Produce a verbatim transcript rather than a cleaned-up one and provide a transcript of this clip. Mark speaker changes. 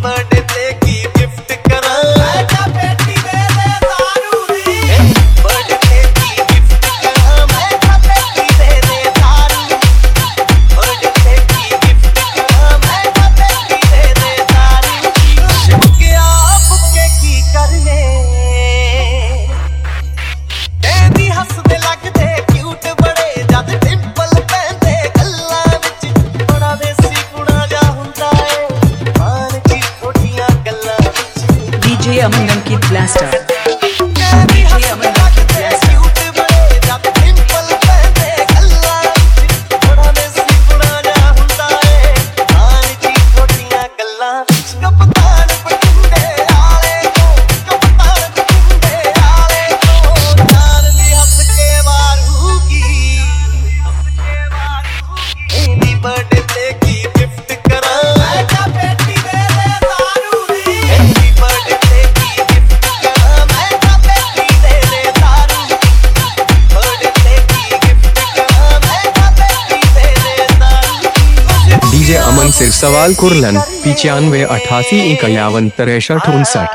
Speaker 1: birthday ते की gift करा आजा बेटी दे दे दारू दी बर्थडे ते की गिफ्ट करा मैं बेटी दे दे दारू बर्थडे ते की गिफ्ट करा मैं बेटी दे दे दारू के आप के की करने तेरी हंसदे लगदे क्यूट बड़े जद डिंपल पैंदे गल्लां विच बड़ा देसी गुणा जा हुंदा है मान जी थोड़ियां गल्लां विच
Speaker 2: डीजे अमन अंकित ब्लास्टर
Speaker 1: तेरी हंसदे लगदे क्यूट बड़े जद डिंपल पैंदे गल्लां विच बड़ा देसी गुणा जा हुंदा है मान जी थोड़ियां गल्लां विच कप्तान बठिंडे आले को कप्तान बठिंडे आले को जान दी हंस के मारूगी मेरी बर्थडे ते की गिफ्ट करा आजा बेटी दे दे दारू दी मेरी बर्थडे ते की गिफ्ट करा मैं बेटी दे दे दारू बर्थडे ते की गिफ्ट करा मैं बेटी दे दे दारू
Speaker 3: डीजे अमन सिर सवाल कुरलन पिचानवे अठासी इक्यावन तिरसठ उनसठ